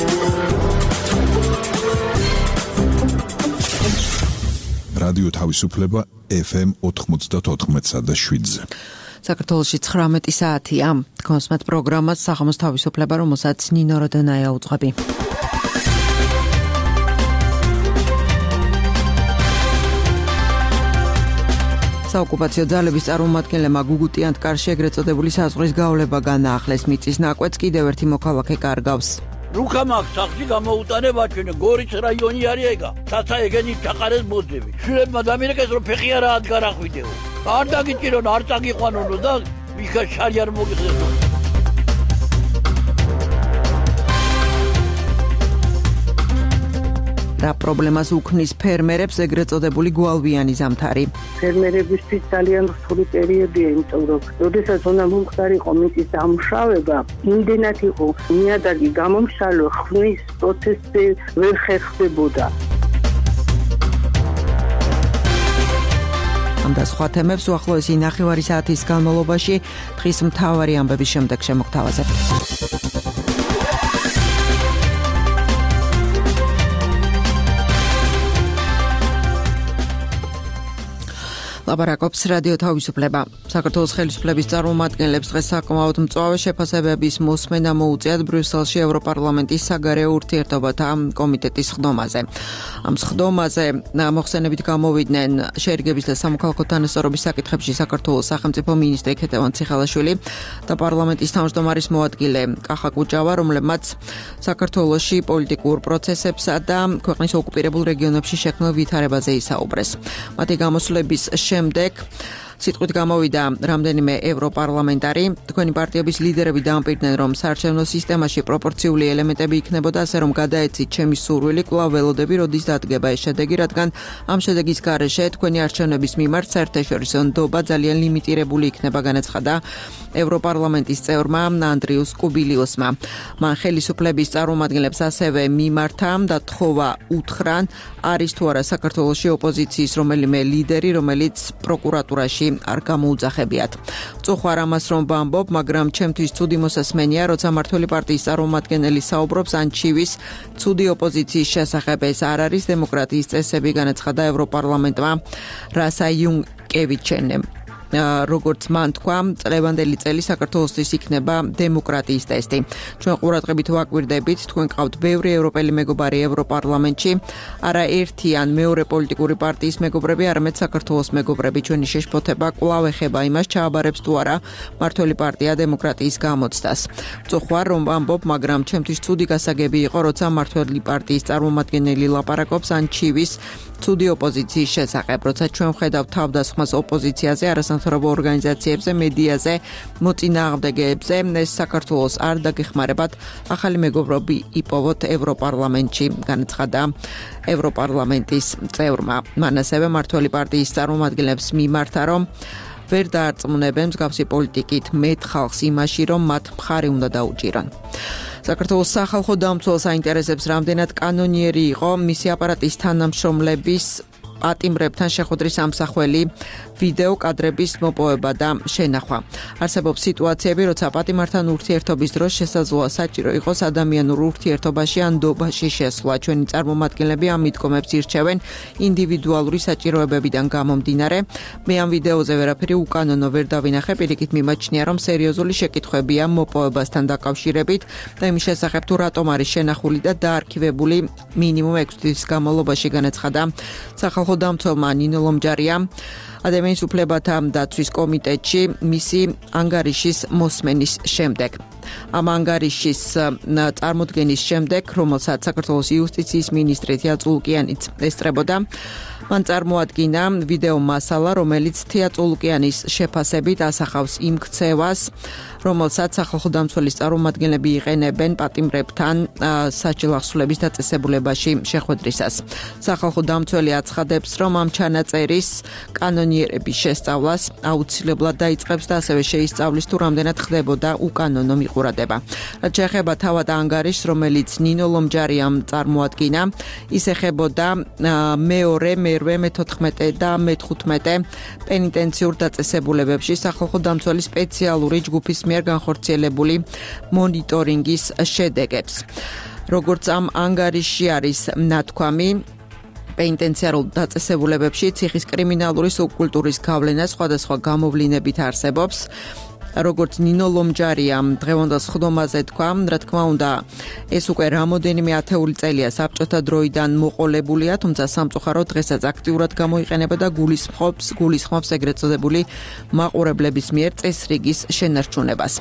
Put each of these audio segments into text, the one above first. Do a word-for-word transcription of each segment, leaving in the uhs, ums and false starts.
რადიო თავისუფლება ეფ ემ ოთხმოცდაოთხ და შვიდზე. საქართველოში ცხრამეტი საათია. კონსმეთ პროგრამას საღამოს თავისუფლება, რომელსაც ნინო როდონაია უძღვები. საოკუპაციო ძალების წარმომადგენლებმა გუგუტიანთ კარში ეგრეთ წოდებული საზღვრის გავლება განაახლეს. მიწის ნაკვეთს კიდევ ერთი მოქალაქე კარგავს. რუქამაკ სახში გამოუტანება ჩვენ გორის რაიონი არის ეგა. თაცა ეგენი ჩაყარეს ბოძები. შვილებმა დამირეკეს რომ ფეხი არა ადგარ ახვიდეო. არ დაგიჭირონ, არ წაგიყვანონო და ვიქა შარი არ მოგიხდესო. რა პრობლემას უქმნის ფერმერებს ეგრეთ წოდებული გვალვიანი ზამთარი? ფერმერებისთვის ძალიან რთული პერიოდია, იმიტომ რომ როდესაც უნდა მომხდარიყო მიწის დამუშავება, იმდენად იყო ნიადაგი გამომშალო, ხმის პროცესი ვერ ხერხდებოდა. ამ და სხვა თემებს უახლოესი ნახევარი საათის განმავლობაში დღის მთავარი ამბების შემდეგ შემოგთავაზებთ. ლაპარაკობს რადიო თავისუფლება. საქართველოს ხელისუფლების წარმომადგენლებს დღეს საკმაოდ მწვავე შეფასებების მოსმენა მოუწიათ ბრიუსელში ევროპარლამენტის საგარეო ურთიერთობათა კომიტეტის ხდომაზე. ამ ხდომაზე მოხსენებით გამოვიდნენ შეერიგების და სამოქალაქო თანასწორობის საკითხებში საქართველოს სახელმწიფო მინისტრი ქეთევან ციხალაშვილი და პარლამენტის თავმჯდომარის მოადგილე კახა კუჭავა, რომლებმაც საქართველოში პოლიტიკურ პროცესებსა და ქვეყნის ოკუპირებულ რეგიონებში შექმნილ ვითარებაზე ისაუბრეს. მათი გამოსვლების შემდეგ სიტყვით გამოვიდა რამდენიმე ევროპარლამენტარი. თქვენი პარტიების ლიდერები დაამტკიცნენ, რომ საარჩევნო სისტემაში პროპორციული ელემენტები იქნებოდა, ასე რომ გადაეცით ჩემი სურვილი, კვლავ ველოდები, როდის დადგება ეს შედეგი, რადგან ამ შედეგის გარეშე თქვენი არჩევნების მიმართ საერთაშორისო ნდობა ძალიან ლიმიტირებული იქნება, განაცხადა ევროპარლამენტის წევრმა ანდრიუს კუბილიუსმა. მან ხელისუფლების წარმომადგენლებს ასევე მიმართა და თხოვა უთხრან, არის თუ არა საქართველოში ოპოზიციის რომელიმე ლიდერი, რომელიც პროკურატურაში არ გამოუძახებიათ. წუხარ ამას რომ ვამბობ, მაგრამ ჩემთვის ცუდი მოსასმენია, როცა მართველი პარტიის წარმომადგენელი საუბრობს ან ჩივის ცუდი ოპოზიციის შესახებ. ეს არ არის დემოკრატიის წესები, განაცხადა ევროპარლამენტმა რასა იუნკევიჩენემ. როგორც მან თქვა, წლევანდელი წელი საქართველოსთვის იქნება დემოკრატიის ტესტი. ჩვენ ყურადღებით ვაკვირდებით, თქვენ ყავთ ბევრი ევროპელი მეგობარი ევროპარლამენტში, არა ერთი ან მეორე პოლიტიკური პარტიის მეგობრები, არამედ საქართველოს მეგობრები. ჩვენი შეშფოთება კვლავ ეხება იმას, ჩააბარებს თუ არა მართველი პარტია დემოკრატიის გამოცდას. წუხარ რომ ვამბობ, მაგრამ ჩემთვის ცუდი გასაგები იყო, როცა მართველი პარტიის წარმომადგენელი ლაპარაკობს ან ჩივის ცუდი ოპოზიციის შესახებ, როცა ჩვენ ვხედავთ თავდასხმას ოპოზიციაზე, არასამთავრობო ორგანიზაციებზე, მედიაზე, მოწინააღმდეგეებზე, ეს საქართველოს არ დაგეხმარებათ, ახალი მეგობრობი იპოვოთ ევროპარლამენტში, განაცხადა ევროპარლამენტის წევრმა. მან ასევე მართველი პარტიის წარმომადგენლებს მიმართა, რომ ვერ დაარწმუნებენ მსგავსი პოლიტიკით მეტ ხალხს იმაში, რომ მათ მხარი უნდა დაუჭირონ. საქართველოს სახალხო დამცველ საინტერესებს რამდენად კანონიერი იყო მისი აპარატის თანამშრომლების პატიმრებთან შეხვედრის ამსახველი ვიდეო კადრების მოპოვება და შენახვა. არსებობს სიტუაციები, როცა პატიმართან ურთიერთობის დროს შესაძლოა საჭირო იყოს ადამიანურ ურთიერთობაში ან ნდობაში შესვლა. ჩვენი წარმომადგენლები ამ მიდგომებს ირჩევენ ინდივიდუალური საჭიროებებიდან გამომდინარე. მე ამ ვიდეოზე ვერაფერი უკანონო ვერ დავინახე, პირიქით მიმაჩნია, რომ სერიოზული შეკითხვებია მოპოვებასთან დაკავშირებით და იმის შესახებ თუ რატომ არის შენახული და დაარქივებული მინიმუმ ექვსი თვის განმავლობაში, განაცხადა სახალხო დამცველმა ნინო ლომჯარია ადამიანის უფლებათა დაცვის კომიტეტში მისი ანგარიშის მოსმენის შემდეგ. ამ ანგარიშის წარმოდგენის შემდეგ, რომელსაც საქართველოს იუსტიციის მინისტრი თია წულუკიანიც ესწრებოდა, მან წარმოადგინა ვიდეო მასალა, რომელიც თია წულუკიანის შეფასებით ასახავს იმ ქცევას, რომელსაც სახალხო დამცველის წარმომადგენლები იყენებენ პატიმრებთან საჭილახსვლების დაწესებულებაში შეხვედრისას. სახალხო დამცველი აცხადებს, რომ ამ ჩანაწერის კანონიერების შესწავლას აუცილებლად დაიწყებს და ასევე შეისწავლის თუ რამდენად ხდებოდა უკანონო მიყურადება. რაც შეეხება თავად ანგარიშს, რომელიც ნინო ლომჯარიამ წარმოადგინა, ის ეხებოდა მეორე, მერვე, მეთოთხმეტე და მეთხუთმეტე პენიტენციურ დაწესებულებებში სახალხო დამცველის სპეციალური ჯგუფის მიერ განხორციელებული მონიტორინგის შედეგებს. როგორც ამ ანგარიშში არის ნათქვამი, პენიტენციარულ დაწესებულებებში ციხის კრიმინალური სუბკულტურის გავლენა სხვადასხვა გამოვლინებით არსებობს. როგორც ნინო ლომჯარიამ დღევანდელ სხდომაზე თქვა, რა თქმა უნდა, ეს უკვე რამოდენიმე ათეული წელია საბჭოთა დროიდან მოყოლებულია, თუმცა სამწუხაროდ დღესაც აქტიურად გამოიყენება და გულისხმობს, გულისხმობს ეგრეთ წოდებული მაყურებლების მიერ წესრიგის შენარჩუნებას.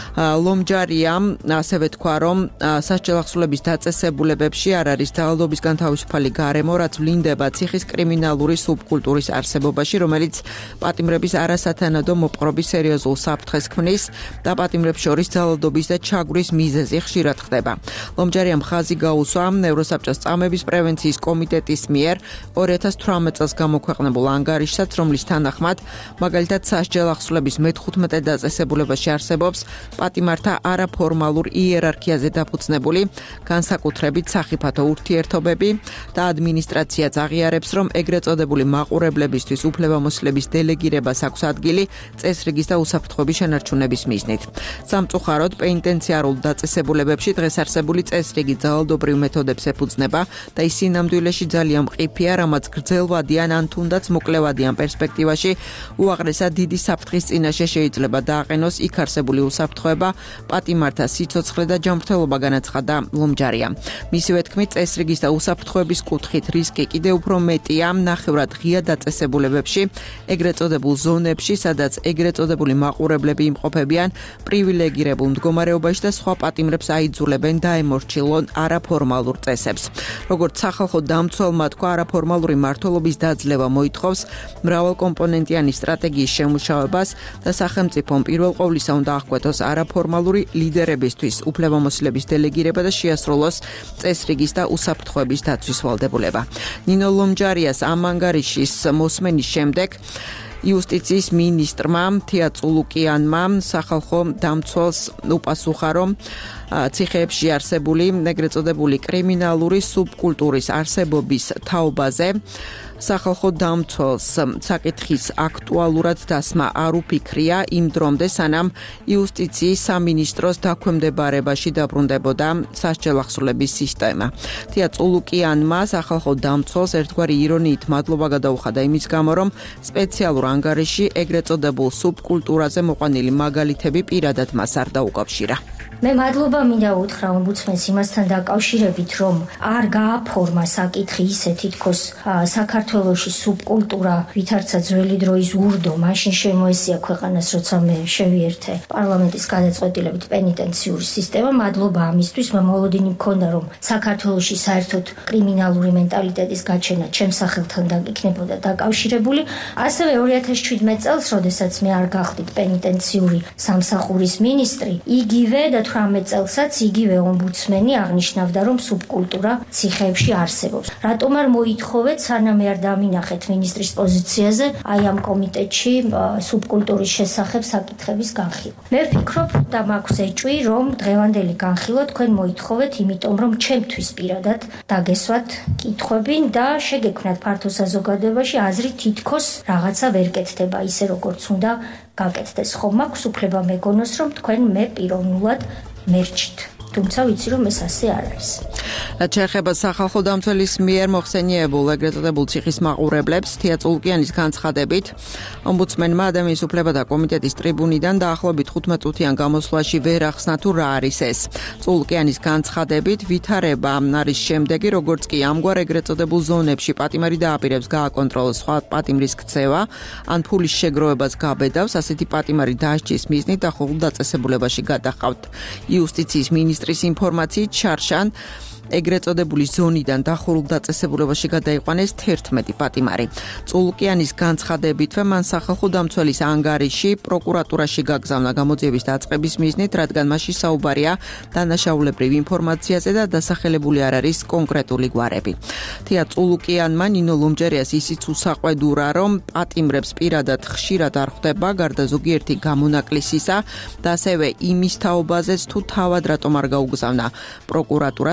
ლომჯარიამ ასევე თქვა, რომ სასჯელახსოვრების დაწესებულებებში არ არის ძალადობისგან თავისუფალი გარემო, რაც ვლინდება ციხის კრიმინალური სუბკულტურის არსებობაში, რომელიც პატიმრების არასათანადო მოპყრობის სერიოზულ საფრთხეს ქმნის და პატიმრებს შორის ძალადობის და ჩაგვრის მიზეზი ხშირად ხდება. ლომჯარიამ ხაზი გაუსვა ევროსაბჭოს წამების პრევენციის კომიტეტის მიერ ორი ათას თვრამეტ წელს გამოქვეყნებულ ანგარიშსაც, რომლის თანახმად, მაგალითად სასჯელახსოვრების მეთხუთმეტე დაწესებულებაში არსებობს პატიმართა არაფორმალურ იერარქიაზე დაფუძნებული განსაკუთრებით სახიფათო ურთიერთობები და ადმინისტრაციაც აღიარებს, რომ ეგრეთ წოდებული მაყურებლებისთვის უფლებამოსილების დელეგირებას აქვს ადგილი წესრიგის და უსაფრთხოების შენარჩუნების მიზნით. სამწუხაროდ, პენიტენციარულ დაწესებულებებში დღეს არსებული წესრიგი ძალადობრივ მეთოდებს ეფუძნება და ისინი ნამდვილეში ძალიან მყიფეა, რამაც გრძელვადიან ან თუნდაც მოკლევადიან პერსპექტივაში უაღრესად დიდი საფრთხის წინაშე შეიძლება დააყენოს იქ არსებული უსაფრთხოება, პატიმართა სიცოცხლე და ჯანმრთელობა, განაცხადა ლომჯარიამ. მისივე თქმით, წესრიგის და უსაფრთხოების კუთხით რისკი კიდევ უფრო მეტია ნახევრად ღია დაწესებულებებში, ეგრეთ წოდებულ ზონებში, სადაც ეგრეთ წოდებული მაყურებლები იმყოფებიან პრივილეგირებულ მდგომარეობაში და სხვა პატიმრებს აიძულებენ დაემორჩილონ არაფორმალურ წესებს. როგორც სახალხო დამცველმა თქვა, არაფორმალური მმართველობის დაძლევა მოითხოვს მრავალკომპონენტიანი სტრატეგიის შემუშავებას და სახელმწიფომ პირველ ყოვლისა უნდა აღკვეთოს არაფორმალური ლიდერებისთვის უფლებამოსილების დელეგირება და შეასრულოს წესრიგის და უსაფრთხოების დაცვის ვალდებულება. ნინო ლომჯარიას ამ ანგარიშის მოსმენის შემდეგ იუსტიციის მინისტრმა თია წულუკიანმა სახალხო დამცველს უპასუხა, რომ ციხეებში არსებული ეგრეთ წოდებული კრიმინალური სუბკულტურის არსებობის თაობაზე სახალხო დამცველს საკითხის აქტუალურად დასმა არ უფიქრია იმ დრომდე, სანამ იუსტიციის სამინისტროს დაქვემდებარებაში დაბრუნდებოდა სასჯელახსოვრების სისტემა. თია წულუკიანმა სახალხო დამცველს ერთგვარი ირონიით მადლობა გადაუხადა იმის გამო, რომ სპეციალურ ანგარიში ეგრეთ წოდებულ სუბკულტურაზე მოყვანილი მაგალითები პირადად მას არ დაუკავშირა. მე მადლობა მინდა უთხრა ომბუდსმენს იმასთან დაკავშირებით, რომ არ გააფორმა საკითხი ისე, თითქოს საქართველოში სუბკულტურა ვითარცა ძველი დროის ურდო, მაშინ შემოესია ქვეყანას, როცა მე შევიერთე პარლამენტის გადაწყვეტილებით პენიტენციური სისტემა. მადლობა ამისთვის, მე მოლოდინი მქონდა, რომ საქართველოში საერთოდ კრიმინალური მენტალიტეტის გაჩენა ჩემს სახელთან იქნებოდა დაკავშირებული. ასევე ორი ათას შვიდმეტ წელს, როდესაც მე არ გახდით პენიტენციური სამსახურის მინისტრი, იგივე და თვრამეტ წელსაც იგივე ომბუდსმენი აღნიშნავდა, რომ სუბკულტურა ციხეებში არსებობს. რატომ არ მოითხოვეთ, სანამ არ დამინახეთ მინისტრის პოზიციაზე, აი ამ კომიტეტში სუბკულტურის შესახებ საკითხების განხილვა. მე ვფიქრობ და მაქვს ეჭვი, რომ დღევანდელი განხილვა თქვენ მოითხოვეთ, იმიტომ რომ ჩემთვის პირადად დაგესვათ კითხვები და შეგექმნათ ფართო საზოგადოებაში აზრი, თითქოს რაღაცა ვერ კეთდება ისე, როგორც უნდა გაკეთდეს. ხომ მაქვს უფლება მეგონოს, რომ თქვენ მე პიროვნულად მერჩით. თუმცა ვიცი, რომ ეს ასე არ არის. რაც შეეხება სახალხო დამცველის მიერ მოხსენიებულ ეგრეთ წოდებულ ციხის მაყურებლებს, თია წულუკიანის განცხადებით, ომბუდსმენმა ადამიანის უფლებათა კომიტეტის ტრიბუნიდან დაახლოებით თხუთმეტ წუთიან გამოსვლაში ვერ ახსნა თუ რა არის ეს. წულუკიანის განცხადებით, ვითარება არის შემდეგი, როგორც კი ამგვარ ეგრეთ წოდებულ ზონებში პატიმარი დააპირებს გააკონტროლოს სხვა პატიმრის ქცევა, ან ფულის შეგროვებას გაბედავს, ასეთი პატიმარი დასჯის მიზნით ახალ დაწესებულებაში გადახავთ. იუსტიციის მინისტრის ინფორმაციით შარშან ეგრეთ წოდებული ზონიდან დახურულ დაწესებულებაში გადაიყვანეს თერთმეტი პატიმარი. წულუკიანის განცხადებითვე მან სახალხო დამცველის ანგარიში პროკურატურაში გაგზავნა გამოძიების დაწყების მიზნით, რადგან მასში საუბარია დანაშაულებრივ ინფორმაციაზე და დასახელებული არ არის კონკრეტული გვარები. თია წულუკიანმა ნინო ლომჯარიას ისიც უსაყვედურა, რომ პატიმრებს პირადად ხშირად არ ხვდება, გარდა ზოგიერთი გამონაკლისისა და ასევე იმის თაობაზეც თუ თავად რატომ არ გაუგზავნა პროკურატურას მას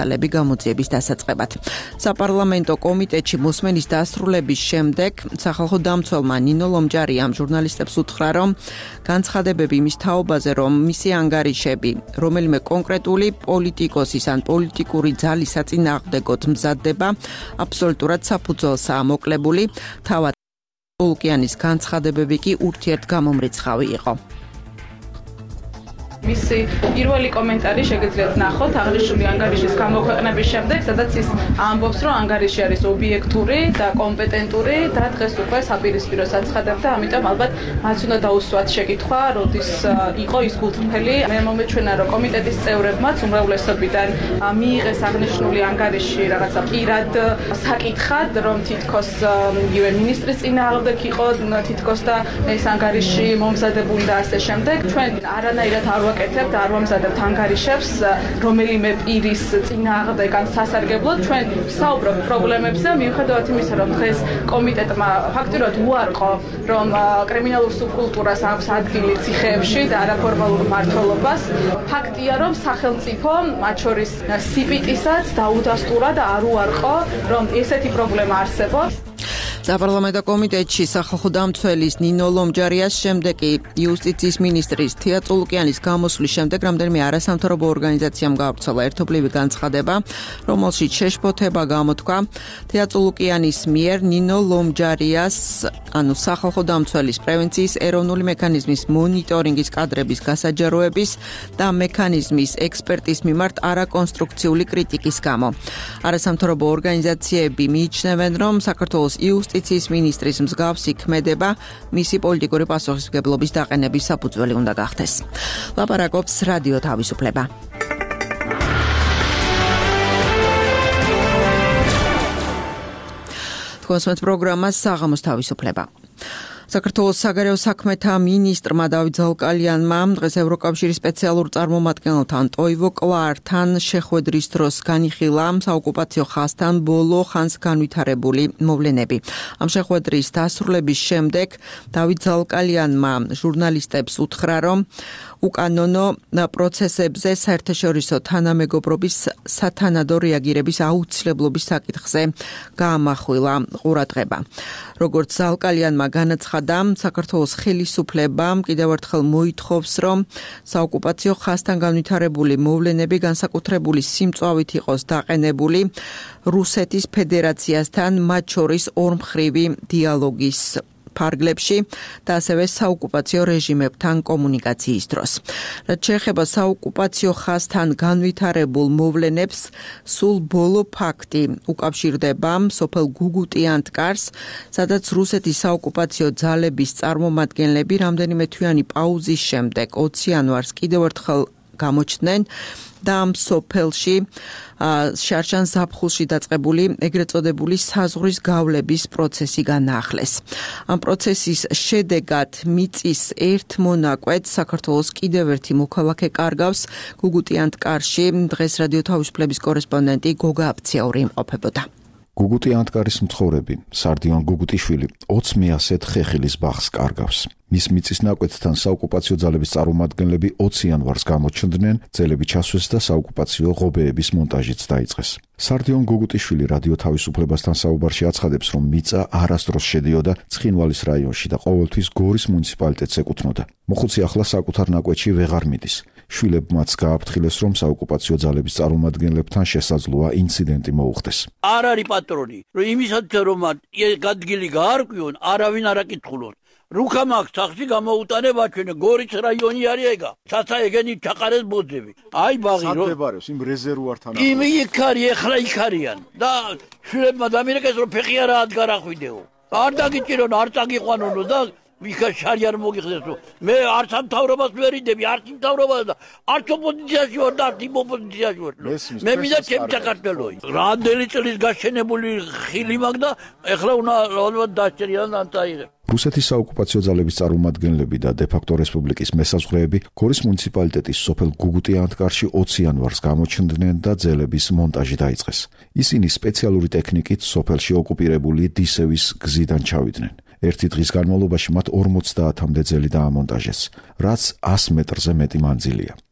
მასალები გამოძიების დასაწყებად. საპარლამენტო კომიტეტში მოსმენის დასრულების შემდეგ სახალხო დამცველმა ნინო ლომჯარიამ ჟურნალისტებს უთხრა, რომ განცხადებები მის თაობაზე, რომ მისი ანგარიშები რომელიმე კონკრეტული პოლიტიკოსის ან პოლიტიკური ძალის საწინააღმდეგოდ მზადდება, აბსოლუტურად საფუძველსაა მოკლებული. თავად ტულუკიანის განცხადებები კი ურთიერთგამომრიცხავი იყო. მისი პირველი კომენტარი შეგიძლიათ ნახოთ აღნიშნული ანგარიშის გამოქვეყნების შემდეგ, სადაც ის ამბობს, რომ ანგარიში არის ობიექტური და კომპეტენტური და დღეს უკვე საპირისპირო საცხადებდა, ამიტომ ალბათ მას უნდა დაუსვათ შეკითხვა, როდის იყო ის გულწრფელი. მე მომეჩვენა, რომ კომიტეტის წევრებმაც უმრავლესობიდან მიიღეს აღნიშნული ანგარიში რაღაცა პირად საკითხად, რომ თითქოს იგივე მინისტრის წინააღმდეგ იყო თითქოს და ეს ანგარიში მომზადებული და ასე შემდეგ. ჩვენ არანაირად არ ვაკეთებთ, არ ვამზადებთ ანგარიშებს რომელიმე პირის წინააღმდეგ ან სასარგებლოდ. ჩვენ საუბრობთ პრობლემებზე, მიუხედავად იმისა, რომ დღეს კომიტეტმა ფაქტურად უარყო, რომ კრიმინალურ სუბკულტურას აქვს ადგილი ციხეებში და არაფორმალურ მმართველობას. ფაქტია, რომ სახელმწიფო, მათ შორის სიპიტისაც დაუდასტურა და არ უარყო, რომ ესეთი პრობლემა არსებობს. საპარლამენტო კომიტეტში სახალხო დამცველის ნინო ლომჯარიას შემდეგ იუსტიციის მინისტრის თია წულუკიანის გამოსვლის შემდეგ რამდენიმე არასამთავრობო ორგანიზაციამ გავრცელა ერთობლივი განცხადება, რომელშიც შეშფოთება გამოთქვა თია წულუკიანის მიერ ნინო ლომჯარიას, ანუ სახალხო დამცველის პრევენციის ეროვნული მექანიზმის მონიტორინგის კადრების გასაჯაროების და მექანიზმის ექსპერტის მიმართ არაკონსტრუქციული კრიტიკის გამო. არასამთავრობო ორგანიზაციები მიიჩნევენ, რომ საქართველოს იუსტიციის მინისტრის მსგავსი ქმედება მისი პოლიტიკური პასუხისმგებლობის დაყენების საფუძველი უნდა გახდეს. ლაპარაკობს რადიო თავისუფლება. თქვენს პროგრამას საღამოს თავისუფლება. საქართველოს საგარეო საქმეთა მინისტრმა დავით ზალკალიანმა დღეს ევროკავშირის სპეციალურ წარმომადგენელთან ტოივო კლართან შეხვედრის დროს განიხილა საოკუპაციო ხაზთან ბოლო ხანს განვითარებული მოვლენები. ამ შეხვედრის დასრულების შემდეგ დავით ზალკალიანმა ჟურნალისტებს უთხრა, რომ უკანონო პროცესებზე საერთაშორისო თანამეგობრობის სათანადო რეაგირების აუცილებლობის საკითხზე გაამახვილა ყურადღება. როგორც ზალკალიანმა განაცხადა, საქართველოს ხელისუფლებამ კიდევ ერთხელ მოითხოვს, რომ საოკუპაციო ხაზთან განვითარებული მოვლენები განსაკუთრებული სიმწვავით იყოს დაყენებული რუსეთის ფედერაციასთან მათ შორის ორმხრივი დიალოგის ფარგლებში და ასევე საოკუპაციო რეჟიმებთან კომუნიკაციის დროს. რაც შეეხება საოკუპაციო ხაზთან განვითარებულ მოვლენებს, სულ ბოლო ფაქტი უკავშირდება სოფელ გუგუტიანთკარს, სადაც რუსეთის საოკუპაციო ძალების წარმომადგენლები რამდენიმე თვიანი პაუზის შემდეგ ოცი იანვარს კიდევ ერთხელ გამოჩნდნენ და ამ სოფელში შარშან ზაფხულში დაწყებული ეგრეთ წოდებული საზღვრის გავლების პროცესი განაახლეს. ამ პროცესის შედეგად მიწის ერთ მონაკვეთს საქართველოს კიდევ ერთი მოქალაქე კარგავს გუგუტიანთკარში. დღეს რადიო თავისუფლების კორესპონდენტი გოგა აფციაური იმყოფებოდა. გუგუტიანთკარის მცხოვრები სარდიონ გუგუტიშვილი ოც მეასეთ ხეხილის ბაღს კარგავს. მის მიწის ნაკვეთთან საოკუპაციო ძალების წარმომადგენლები ოცი იანვარს გამოჩნდნენ, ძელები ჩასვეს და საოკუპაციო ღობეების მონტაჟიც დაიწყეს. სარდიონ გუგუტიშვილი რადიო თავისუფლებასთან საუბარში აცხადებს, რომ მიწა არასდროს შედიოდა ცხინვალის რაიონში და ყოველთვის გორის მუნიციპალიტეტს ეკუთვნოდა. მოხუცი ახლა საკუთარ ნაკვეთში ვეღარ მიდის. შვილებმაც გააფრთხილეს, რომ საოკუპაციო ძალების წარმომადგენლებთან შესაძლოა ინციდენტი მოუხდეს. არ არის პატრონი, რომ იმისათვის რომ ადგილი გაარკვიონ, არავინ არ აკითხულოს. რუქამაკ სახში გამოუტანება ჩვენ გორის რაიონი არის ეგა. საცა ეგენი ჩაყარეს ბოძები. აი ბაღი რო სათებარებს იმ რეზერვუართან. იმ იქ არის, ეხლა იქ არიან და შვილებმა დამირეკეს რომ ფეხი არა ადგარახვიდეო. არ დაგიჭირონ, არ წაგიყვანონო და ვიქა შარიარ მოგიხსნესო. მე არც ამ თავრობას ვერიდები, არც იმ თავრობას და არც ოპოზიციაში ვარ და არც იმ ოპოზიციაში ვარ. მე მინდა ჩემი საქართველოი. რამდენი წლის გაშენებული ხილი მაქვს და ეხლა უნდა ალბათ დაჭერიან ან წაიღებ. რუსეთის საოკუპაციო ძალების წარმომადგენლები და დე-ფაქტო რესპუბლიკის მესაზღვრეები გორის მუნიციპალიტეტის სოფელ გუგუტიანთკარში ოცი იანვარს გამოჩნდნენ და ძელების მონტაჟი დაიწყეს. ისინი სპეციალური ტექნიკით სოფელში ოკუპირებული დისევის გზიდან ჩავიდნენ. ერთი დღის განმავლობაში მათ ორმოცდაათამდე ძელი დაამონტაჟეს, რაც ას მეტრზე მეტი მანძილია.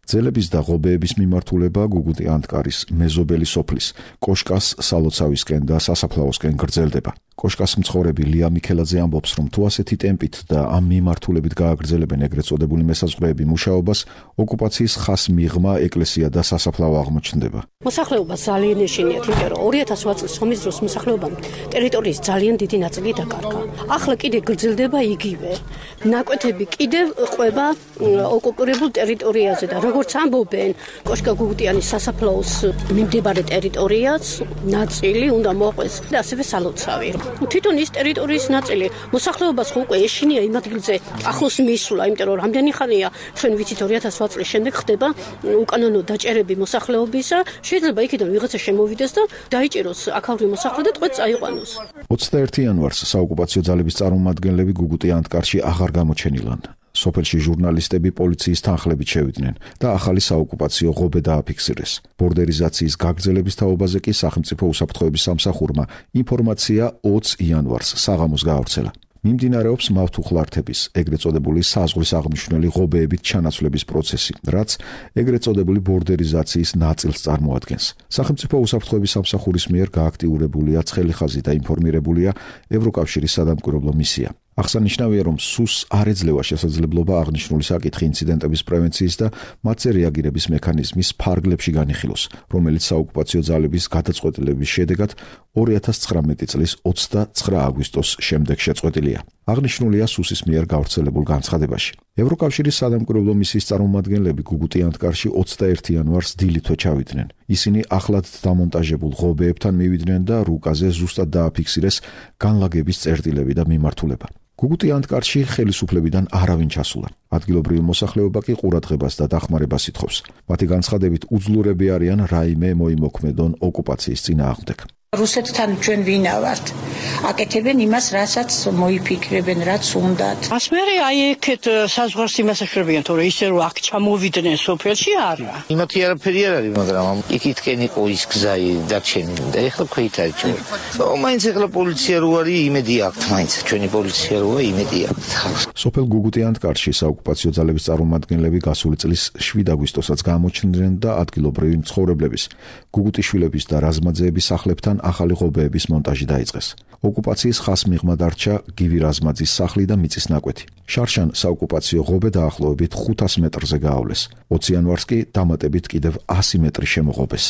ძელების და ღობეების მიმართულება გუგუტი ანტკარის მეზობელი სოფლის კოშკას სალოცავისკენ და სასაფლაოსკენ გრძელდება. კოშკას მცხოვრები ლია მიქელაძე ამბობს, რომ თუ ასეთი ტემპით და ამ მიმართულებით გააგრძელებენ ეგრეთ წოდებული მესაზღვრეები მუშაობას, ოკუპაციის ხას მიღმა ეკლესია და სასაფლაო აღმოჩნდება. მოსახლეობა ძალიან ეშინიათ, იმიტომ რომ ორი ათას ოთხ წლის ომის დროს მოსახლეობამ ტერიტორიის ძალიან დიდი ნაწილი დაკარგა. ახლა კიდე გრძელდება იგივე. ნაკვეთები კიდევ ყვება ოკუპირებულ ტერიტორიაზე და როგორც ამბობენ, კოშკა გუგუტიანის სასაფლაოს მიმდებარე ტერიტორიაც ნაწილი უნდა მოყვეს და ასევე სალოცავი. თვითონ ის ტერიტორიის ნაწილი მოსახლეობას უკვე ეშინია იმ ადგილზე ახლოს მისვლა, იმიტომ რომ რამდენი ხანია ჩვენ ვიცით ორი ათას ოთხ წლის შემდეგ ხდება უკანონო დაჭერები მოსახლეობისა, შეიძლება იქიდან ვიღაცა შემოვიდეს და დაიჭეროს აქაური მოსახლე და ტყვედ წაიყვანოს. ოცდაერთი იანვარს საოკუპაციო ძალების წარმომადგენლები გუგუტი ანტკარში აღარ გამოჩენილან. სოფელში ჟურნალისტები პოლიციის თანხლებით შევიდნენ და ახალი საოკუპაციო ღობე დააფიქსირეს. ბორდერიზაციის გაგრძელების თაობაზე კი სახელმწიფო უსაფრთხოების სამსახურმა ინფორმაცია ოცი იანვარს საღამოს გაავრცელა. მიმდინარეობს მავთუხლართების, ეგრეთ წოდებული საზღვრის აღმნიშვნელი ღობეებით ჩანაცვლების პროცესი, რაც ეგრეთ წოდებული ბორდერიზაციის ნაწილს წარმოადგენს. სახელმწიფო უსაფრთხოების სამსახურის მიერ გააქტიურებულია ცხელი ხაზი და ინფორმირებულია ევროკავშირის სადამკვირვებლო მისია. აღსანიშნავია, რომ სუს არ ეძლევა შესაძლებლობა აღნიშნული საკითხი ინციდენტების პრევენციის და მათზე რეაგირების მექანიზმის ფარგლებში განიხილოს, რომელიც საოკუპაციო ძალების გადაწყვეტილების შედეგად ორი ათას ცხრამეტი წლის ოცდაცხრა აგვისტოს შემდეგ შეწყვეტილია. აღნიშნულია სუსის მიერ გავრცელებულ განცხადებაში. ევროკავშირის სადამკვირვებლო მისიის წარმომადგენლები გუგუტი ანტკარში ოცდაერთი იანვარს დილითვე ჩავიდნენ. ისინი ახლად დამონტაჟებულ ღობეებთან მივიდნენ და რუკაზე ზუსტად დააფიქსირეს განლაგების წერტილები და მიმართულება. გუგუტი ანტკარში ხელისუფლებიდან არავინ ჩასულა. ადგილობრივი მოსახლეობა კი ყურადღებას და დახმარებას ითხოვს. მათი განცხადებით უძლურები არიან რაიმე მოიმოქმედონ ოკუპაციის წინააღმდეგ. რუსეთთან ჩვენ ვინა ვართ. აკეთებენ იმას, რასაც მოიფიქრებენ, რაც უნდათ. ას მე აი ეგეთ საზღვარს იმასაშრებიან, თორე ისე რომ აქ ჩამოვიდნენ სოფელში არა. იმათი არაფერი არ არის, მაგრამ იქითკენ იყო ის გზა დარჩენილი და ეხლა ქვით არის ჩვენ. მაინც ეხლა პოლიცია რო არის, იმედი აქვს, მაინც ჩვენი პოლიცია როა, იმედი აქვს. სოფელ გუგუტი ანტკარში საოკუპაციო ძალების წარმომადგენლები გასული წლის შვიდ აგვისტოსაც გამოჩნდნენ და ადგილობრივი მცხოვრებლების, გუგუტიშვილების და რაზმაძეების სახლებთან ახალი ღობეების მონტაჟი დაიწყეს. ოკუპაციის ხას მიღმა დარჩა გივი რაზმაძის სახლი და მიწის ნაკვეთი. შარშან საოკუპაციო ღობე დაახლოებით ხუთას მეტრზე გაავლეს. ოცი იანვარს კი დამატებით კიდევ ასი მეტრი შემოღობეს.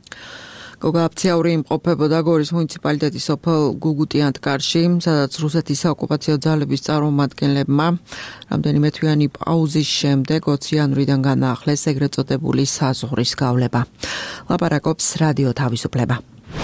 გოგა აფციაური იმყოფებოდა გორის მუნიციპალიტეტის სოფელ გუგუტი ანტკარში, სადაც რუსეთის საოკუპაციო ძალების წარმომადგენლებმა რამდენიმე თვიანი პაუზის შემდეგ ოცი იანვრიდან განაახლეს ეგრეთ წოდებული საზღვრის გავლება. ლაპარაკობს რადიო თავისუფლება.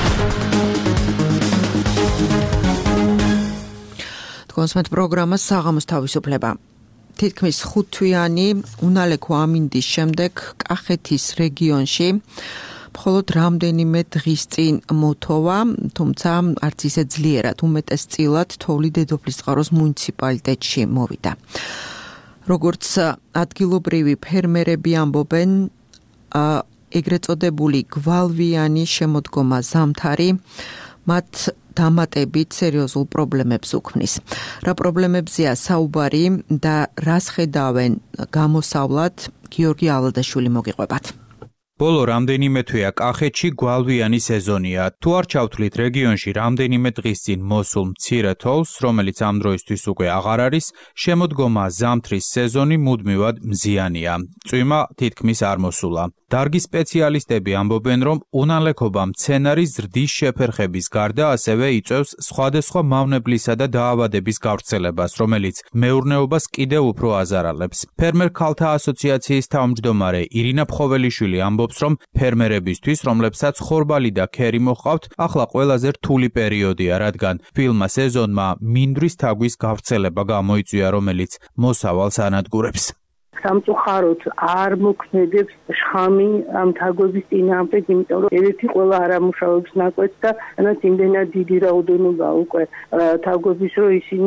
თქვენს პროგრამა საღამოს თავისუფლება. თითქმის ხუთთვიანი უნალექო ამინდის შემდეგ კახეთის რეგიონში მხოლოდ რამდენიმე დღის წინ მოთოვა, თუმცა არც ისე ძლიერად, უმეტესწილად თოვლი დედოფლისწყაროს მუნიციპალიტეტში მოვიდა. როგორც ადგილობრივი ფერმერები ამბობენ, ეგრეთ წოდებული გვალვიანი შემოდგომა ზამთარი მათ დამატებით სერიოზულ პრობლემებს უქმნის. რა პრობლემებზეა საუბარი და რას ხედავენ გამოსავლად, გიორგი ალადაშვილი მოგიყვებათ. ბოლო რამდენიმე თვეა კახეთში გვალვიანი სეზონია. თუ არ ჩავთვლით რეგიონში რამდენიმე დღის წინ მოსულ მცირე თოვლს, რომელიც ამ დროისთვის უკვე აღარ არის, შემოდგომა ზამთრის სეზონი მუდმივად მზიანია. წვიმა თითქმის არ მოსულა. დარგის სპეციალისტები ამბობენ, რომ უნალექობა მცენარის ზრდის შეფერხების გარდა ასევე იწვევს სხვადასხვა მავნებლისა და დაავადების გავრცელებას, რომელიც მეურნეობას კიდევ უფრო აზარალებს. ფერმერ ქალთა ასოციაციის თავმჯდომარე ირინა ფხოველიშვილი ამბობს, რომ ფერმერებისთვის, რომლებსაც ხორბალი და ქერი მოჰყავთ, ახლა ყველაზე რთული პერიოდია, რადგან ფილმა სეზონმა მინდვრის თაგვის გავრცელება გამოიწვია, რომელიც მოსავალს ანადგურებს. სამწუხაროდ არ მოქმედებს შხამი ამ თაგვების წინააღმდეგ, იმიტომ რომ ერთი ყველა არ ამუშავებს ნაკვეთს და თანაც იმდენად დიდი რაოდენობა უკვე თაგვების, რომ ისინი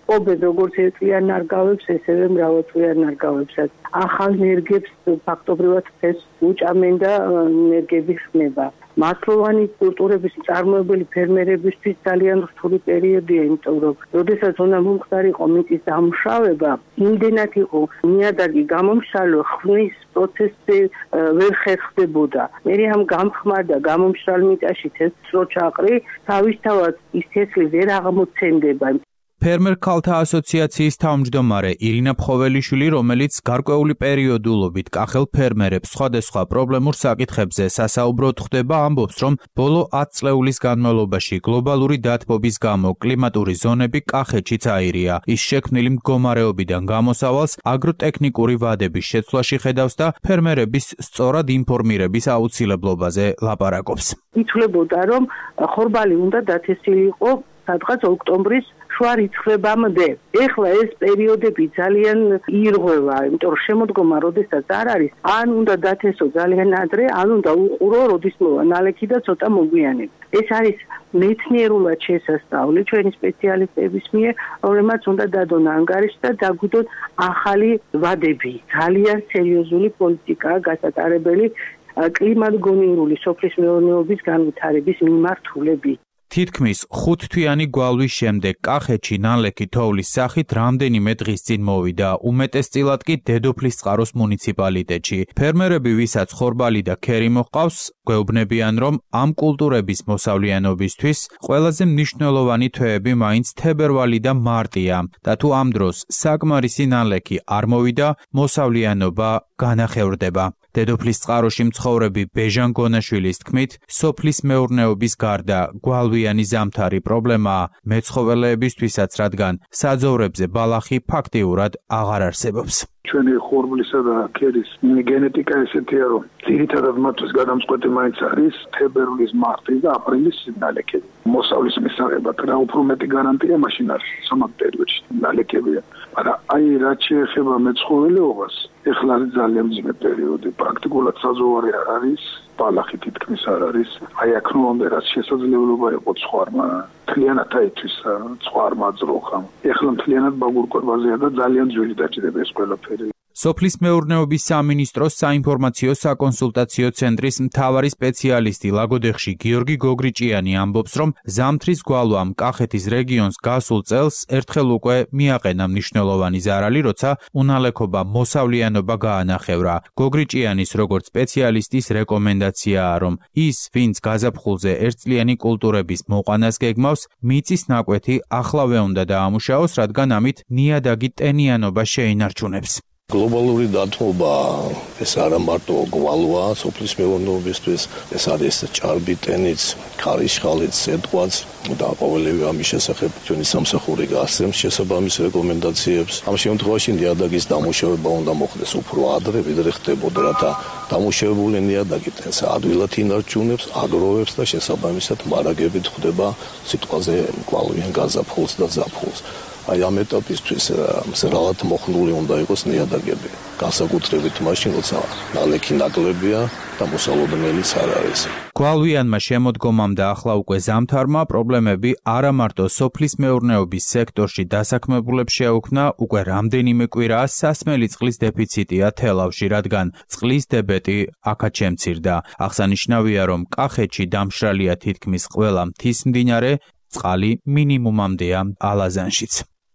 ყოფენ როგორც ერთიან ნარგავებს, ესევე მრავალწლიან ნარგავებსაც. ახალ ნერგებს ფაქტობრივად ეს უჭამენ და ნერგები ხმება. მართლოვანი კულტურების წარმოებელი ფერმერებისთვის ძალიან რთული პერიოდია, იმიტომ რომ როდესაც უნდა მომხდარიყო მიწის დამუშავება, იმდენად იყო ნიადაგი გამომშრალო, ხვნის პროცესი ვერ ხერხდებოდა. მე ამ გამხმარდა გამომშრალ მიწაში თესლო ჩაყრი, თავისთავად ის თესლი ვერ აღმოცენდება. ფერმერ ქალთა ასოციაციის თავმჯდომარე ირინა ფხოველიშვილი, რომელიც გარკვეული პერიოდულობით კახელ ფერმერებს სხვადასხვა პრობლემურ საკითხებზე სასაუბროდ ხვდება, ამბობს, რომ ბოლო ათი წლეულის განმავლობაში გლობალური დათბობის გამო კლიმატური ზონები კახეთშიც აირია. ის შექმნილი მდგომარეობიდან გამოსავალს აგროტექნიკური ვადების შეცვლაში ხედავს და ფერმერების სწორად ინფორმირების აუცილებლობაზე ლაპარაკობს. ითვლებოდა, რომ ხორბალი უნდა დათესილიყო სადღაც ოქტომბრის შუა რიცხვებამდე. ეხლა ეს პერიოდები ძალიან ირღვევა, იმიტომ რომ შემოდგომა როდესაც არ არის, ან უნდა დათესო ძალიან ადრე, ან უნდა უყურო როდის მოვა ნალექი და ცოტა მოგვიანებით. ეს არის მეცნიერულად შესასწავლი ჩვენი სპეციალისტების მიერ, რომლებმაც უნდა დადონ ანგარიში და დაგვიდონ ახალი ვადები. ძალიან სერიოზული პოლიტიკაა გასატარებელი კლიმატგონივრული სოფლის მეურნეობის განვითარების მიმართულებით. თითქმის ხუთთვიანი გვალვის შემდეგ კახეთში ნალექი თოვლის სახით რამდენიმე დღის წინ მოვიდა, უმეტესწილად კი დედოფლისწყაროს მუნიციპალიტეტში. ფერმერები, ვისაც ხორბალი და ქერი მოჰყავს, გვეუბნებიან, რომ ამ კულტურების მოსავლიანობისთვის ყველაზე მნიშვნელოვანი თვეები მაინც თებერვალი და მარტია და თუ ამ დროს საკმარისი ნალექი არ მოვიდა, მოსავლიანობა განახევრდება. დედოფლისწყაროში მცხოვრები ბეჟან გონაშვილის თქმით, სოფლის მეურნეობის გარდა გვალვიანი ზამთარი პრობლემაა მეცხოველეებისთვისაც, რადგან საძოვრებზე ბალახი ფაქტიურად აღარ არსებობს. ჩვენი ხორბლისა და ქერის გენეტიკა ესეთია, რომ ძირითადად მათთვის გადამწყვეტი მაინც არის თებერვლის, მარტის და აპრილის ნალექები. მოსავლის მისაღებად რა უფრო მეტი გარანტია მაშინ არის სამად პერიოდში ნალექებია. მაგრამ აი რაც შეეხება მეცხოველეობას, ეხლა არის ძალიან მძიმე პერიოდი, პრაქტიკულად საზღვარი არ არის, ბალახი თითქმის არ არის. აი აქ ნომერ რაც შესაძლებლობა იყო ცხვარმა მთლიანად აითვისა, ცხვარმა ძროხამ. ეხლა მთლიანად ბაგურკვებაზეა და ძალიან ძველი დაჭირება ეს ყველაფერი. სოფლის მეურნეობის სამინისტროს საინფორმაციო საკონსულტაციო ცენტრის მთავარი სპეციალისტი ლაგოდეხში გიორგი გოგრიჭიანი ამბობს, რომ ზამთრის გვალვამ კახეთის რეგიონს გასულ წელს ერთხელ უკვე მიაყენა მნიშვნელოვანი ზარალი, როცა უნალექობა მოსავლიანობა გაანახევრა. გოგრიჭიანის როგორც სპეციალისტის რეკომენდაციაა, რომ ის, ვინც გაზაფხულზე ერთწლიანი კულტურების მოყვანას გეგმავს, მიწის ნაკვეთი ახლავე უნდა დაამუშაოს, რადგან ამით ნიადაგი ტენიანობა შეინარჩუნებს. გლობალური დათბობა ეს არა მარტო გვალვა სოფლის მეურნეობისთვის, ეს არის ჭარბი, ტენიც, ქარიშხალიც, სეტყვაც და ყოველივე ამის შესახებ ჩვენი სამსახური გასცემს შესაბამის რეკომენდაციებს. ამ შემთხვევაში ნიადაგის დამუშავება უნდა მოხდეს უფრო ადრე, ვიდრე ხდებოდა, რათა დამუშავებული ნიადაგი ტენს ადვილად ინარჩუნებს, აგროვებს და შესაბამისად მარაგებით ხდება სიტყვაზე გვალვიან გაზაფხულს და ზაფხულს. აი ამ ეტაპისთვის მზრალად მოხდული უნდა იყოს ნიადაგები. განსაკუთრებით მაშინ, როცა ნალექი ნაკლებია და მოსალოდნელიც არ არის. გვალვიანმა შემოდგომამ და ახლა უკვე ზამთარმა პრობლემები არა მარტო სოფლის მეურნეობის სექტორში დასაქმებულებს შეუქმნა, უკვე რამდენიმე კვირაა სასმელი წყლის დეფიციტია თელავში, რადგან წყლის დებეტი აქაც შემცირდა. აღსანიშნავია, რომ კახეთში დამშრალია თითქმის ყველა მთის მდინარე, წყალი მინიმუმამდეა ალაზანშიც.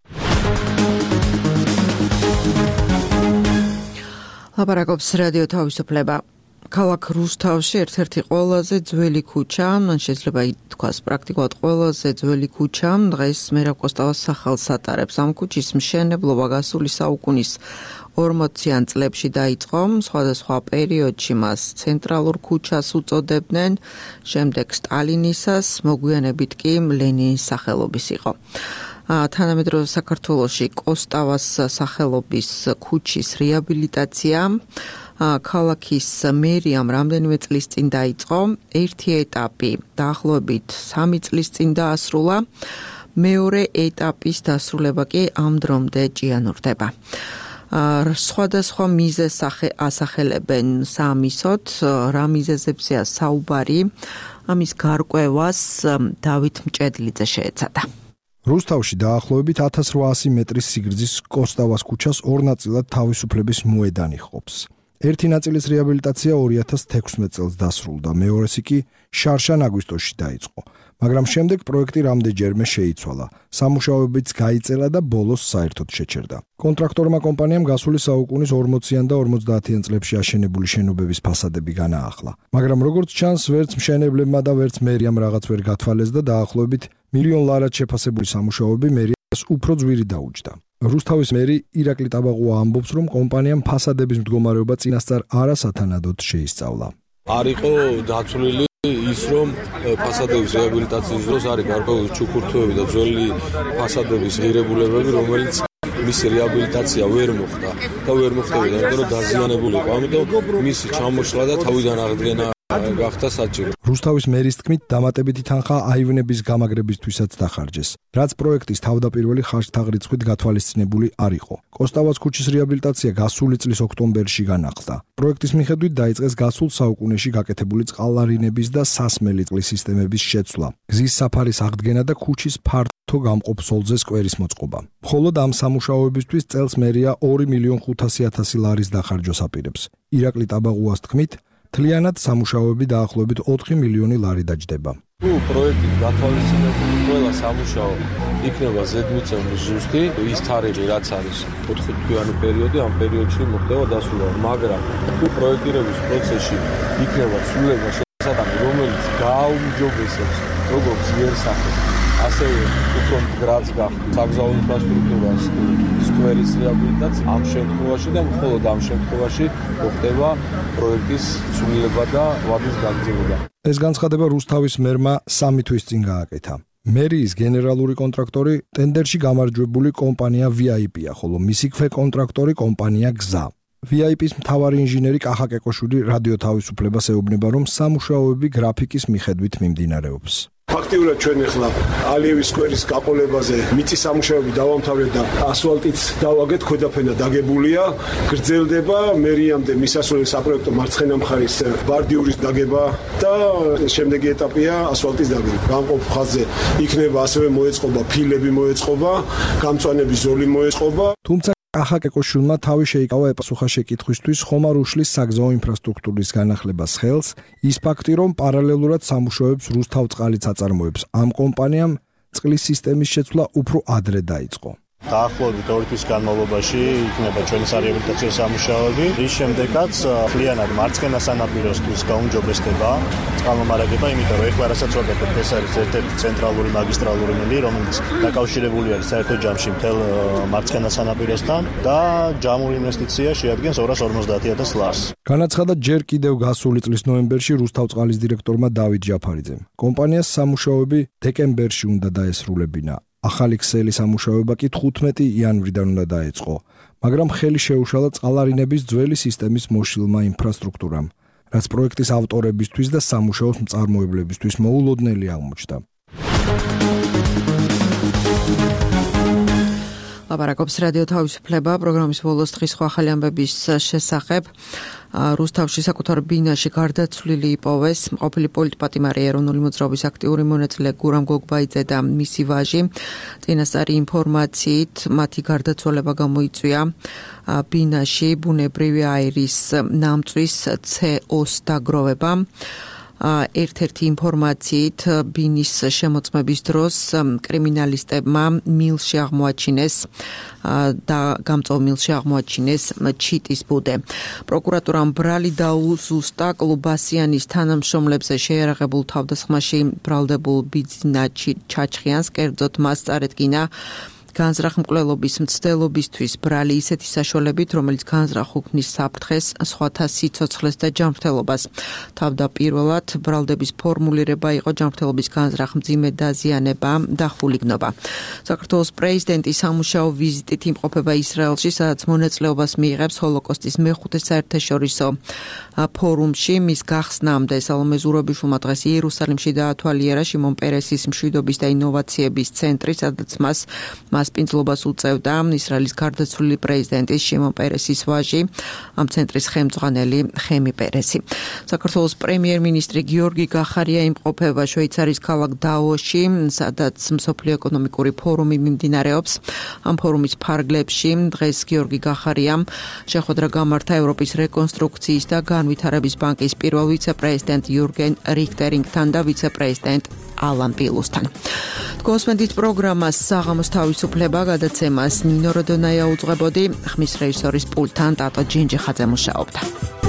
ლაპარაკობს რადიო თავისუფლება. ქალაქ რუსთავში ერთ-ერთი ყველაზე ძველი ქუჩა, ან შეიძლება ითქვას პრაქტიკულად ყველაზე ძველი ქუჩა, დღეს მერაბ კოსტავას სახელს ატარებს. ამ ქუჩის მშენებლობა გასული საუკუნის ორმოციან წლებში დაიწყო, სხვადასხვა პერიოდში მას ცენტრალურ ქუჩას უწოდებდნენ, შემდეგ სტალინისას, მოგვიანებით კი ლენინის სახელობის იყო. თანამედროვე საქართველოში კოსტავას სახელობის ქუჩის რეაბილიტაცია ქალაქის მერიამ რამდენიმე წლის წინ დაიწყო, ერთი ეტაპი დაახლოებით სამი წლის წინ დაასრულა, მეორე ეტაპის დასრულება კი ამ დრომდე ჭიანურდება. სხვადასხვა მიზეზს ასახელებენ საამისოდ, რა მიზეზებზეა საუბარი, ამის გარკვევას დავით მჭედლიძე შეეცადა. რუსთავში დაახლოებით ათას რვაასი მეტრის სიგრძის კოსტავას ქუჩას ორ ნაწილად თავისუფლების მოედანი ჰყოფს. ერთი ნაწილის რეაბილიტაცია ორი ათას თექვსმეტ წელს დასრულდა, მეორესი კი შარშან აგვისტოში დაიწყო. მაგრამ შემდეგ პროექტი რამდენჯერმე შეიცვალა. სამუშაოებიც გაიწელა და ბოლოს საერთოდ შეჩერდა. კონტრაქტორმა კომპანიამ გასული საუკუნის ორმოციან და ორმოცდაათიან წლებში აშენებული შენობების ფასადები განაახლა. მაგრამ როგორც ჩანს, ვერც მშენებლებმა და ვერც მერიამ რაღაც ვერ გათვალეს და დაახლოებით მილიონ ლარად შეფასებული სამუშაოები მერიას უფრო ძვირი დაუჯდა. რუსთავის მერი ირაკლი ტაბაღუა ამბობს, რომ კომპანიამ ფასადების მდგომარეობა წინასწარ არასათანადოდ შეისწავლა. არ იყო დაცვლილი ის რომ ფასადების რეაბილიტაციის დროს არის გარკვეული ჩუქურთმები და ძველი ფასადების ღირებულებები, რომელიც მისი რეაბილიტაცია ვერ მოხდა და ვერ მოხდებოდა, იმიტომ რომ დაზიანებული იყო. ამიტომ მისი ჩამოშლა და თავიდან აღდგენა გახდა საჭირო. რუსთავის მერის თქმით, დამატებითი თანხა აივნების გამაგრებისთვისაც დახარჯეს, რაც პროექტის თავდაპირველი ხარჯთაღრიცხვით გათვალისწინებული არ იყო. კოსტავას ქუჩის რეაბილიტაცია გასული წლის ოქტომბერში განახლდა. პროექტის მიხედვით დაიწყეს გასულ საუკუნეში გაკეთებული წყალარინების და სასმელი წყლის სისტემების შეცვლა, გზის საფარის აღდგენა და ქუჩის ფართო გამყოფ სოლზე სკვერის მოწყობა. მხოლოდ ამ სამუშაოებისთვის წელს მერია ორი მილიონ ხუთასი ათასი ლარის დახარჯვას აპირებს. ირაკლი ტაბაღუას თქმით, მთლიანად სამუშაოები დაახლოებით ოთხი მილიონი ლარი დაჯდება. თუ პროექტი გათვალისწინებული ყველა სამუშაო იქნება ზედმიწევნი ზუსტი, ის თარიღი რაც არის ოთხთვიანი პერიოდი, ამ პერიოდში მოხდება დასრულება, მაგრამ თუ პროექტირების პროცესში იქნება ცვლილება შესაძლებელი, რომელიც გააუმჯობესებს როგორც იერსახეს, ასევე უფრო მდგრადს გახდეს საგზაო ინფრასტრუქტურას თუ სკვერის რეაბილიტაცია, ამ შემთხვევაში და მხოლოდ ამ შემთხვევაში მოხდება პროექტის ცვლილება და ვადის გაგრძელება. ეს განცხადება რუსთავის მერმა სამი თვის წინ გააკეთა. მერიის გენერალური კონტრაქტორი ტენდერში გამარჯვებული კომპანია ვი აი პია, ხოლო მისი ქვე კონტრაქტორი კომპანია გზა. ვი აი პის მთავარი ინჟინერი კახა კეკოშვილი რადიო თავისუფლებას ეუბნება, რომ სამუშაოები გრაფიკის მიხედვით მიმდინარეობს. ფაქტიურად ჩვენ ახლა ალიევის სკვერის გაყოლებაზე მიწის სამუშაოები დავამთავრეთ და ასფალტიც დავაგეთ, ქვედაფენა დაგებულია, გრძელდება მერიამდე მისასვლელი საპროექტო მარცხენა მხარის ბარდიურის დაგება და შემდეგი ეტაპია ასფალტის დაგება. გამყოფ ხაზზე იქნება ასევე მოეწყობა ფილები, მოეწყობა გამწვანების ზოლი მოეწყობა. თუმცა კახა კეკოშვილმა თავი შეიკავა ეპასუხა შეკითხვისთვის ხომარ უშლის საგზაო ინფრასტრუქტურის განახლებას ხელს, ის ფაქტი, რომ პარალელურად სამუშაოებს რუსთავწყალიც აწარმოებს. ამ კომპანიამ წყლის სისტემის შეცვლა უფრო ადრე დაიწყო. დაახლოებით ორი თვის განმავლობაში იქნება ჩვენი სარეაბილიტაციო სამუშაოები. ის შემდეგაც მთლიანად მარცხენა სანაპიროსთვის გაუმჯობესდება წყალმომარაგება, იმიტომ რომ ეხლა რასაც ვაკეთებთ, ეს არის ერთ-ერთი ცენტრალური მაგისტრალური მილი, რომელიც დაკავშირებული არის საერთო ჯამში მთელ მარცხენა სანაპიროსთან და ჯამური ინვესტიცია შეადგენს ორას ორმოცდაათი ათას ლარს. განაცხადა ჯერ კიდევ გასული წლის ნოემბერში რუსთავწყალის დირექტორმა დავით ჯაფარიძემ. კომპანიას სამუშაოები დეკემბერში უნდა დაესრულებინა. ახალი ქსელი სამუშაოება კი თხუთმეტი იანვრიდან უნდა დაეწყო, მაგრამ ხელი შეუშალა წყალარინების ძველი სისტემის მოშილმა ინფრასტრუქტურამ, რაც პროექტის ავტორებისთვის და სამუშაოს მწარმოებლებისთვის მოულოდნელი აღმოჩნდა. ლაპარაკობს რადიო თავისუფლება, პროგრამის ბოლოს დღის სხვა ახალი ამბების შესახებ. რუსთავში საკუთარ ბინაში გარდაცვლილი იპოვეს ყოფილი პოლიტპატიმარი ეროვნული მოძრაობის აქტიური მონაწილე გურამ გოგბაიძე და მისი ვაჟი. წინასწარი ინფორმაციით მათი გარდაცვალება გამოიწვია ბინაში ბუნებრივი აირის ნამწვის ცე ოს დაგროვება. ერთ-ერთი ინფორმაციით ბინის შემოწმების დროს კრიმინალისტებმა მილში აღმოაჩინეს და გამწვავ მილში აღმოაჩინეს ჩიტის ბუდე. პროკურატურამ ბრალი დაუზუსტა კლუბასიანის თანამშრომლებზე შეიარაღებულ თავდასხმაში ბრალდებულ ბიძინა ჩაჩხიანს, კერძოდ მას წარედგინა განზრახ მკვლელობის მცდელობისთვის ბრალი ისეთი საშუალებით, რომელიც განზრახ უქმნის საფრთხეს, სხვათა სიცოცხლეს და ჯანმრთელობას. თავდაპირველად ბრალდების ფორმულირება იყო ჯანმრთელობის განზრახ მძიმე დაზიანება და ხულიგნობა. საქართველოს პრეზიდენტი სამუშაო ვიზიტით იმყოფება ისრაელში, სადაც მონაწილეობას მიიღებს ჰოლოკოსტის მეხუთე საერთაშორისო ფორუმში. მის გახსნამდე სალომე ზურაბიშვილმა დღეს იერუსალიმში დაათვალიერა შიმონ პერესის მშვიდობის და ინოვაციების ცენტრი, სადაც მას მასპინძლობას უწევდა ისრაელის გარდაცვლილი პრეზიდენტის შიმონ პერესის ვაჟი, ამ ცენტრის ხელმძღვანელი ხემი პერესი. საქართველოს პრემიერ-მინისტრი გიორგი გახარია იმყოფება შვეიცარიის ქალაქ დავოსში, სადაც მსოფლიო ეკონომიკური ფორუმი მიმდინარეობს. ამ ფორუმის ფარგლებში დღეს გიორგი გახარიამ შეხვედრა გამართა ევროპის რეკონსტრუქციის და განვითარების ბანკის პირველ ვიცე-პრეზიდენტ იურგენ რიქტერინგთან და ვიცე-პრეზიდენტ ალან პილუსთან. თქვენს პროგრამას საღამოს თავისუფლება გადაცემას ნინო როდონაია უძღვებოდი, ხმის რეჟისორის პულტთან ტატო ჯინჯიხაძე მუშაობდა.